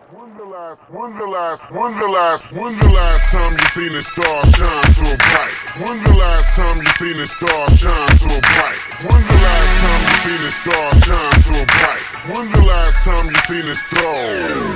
When's the last time you seen a star shine so bright? When's the last time you seen a star shine so bright? When's the last time you seen a star shine so bright? When's the last time you seen a star?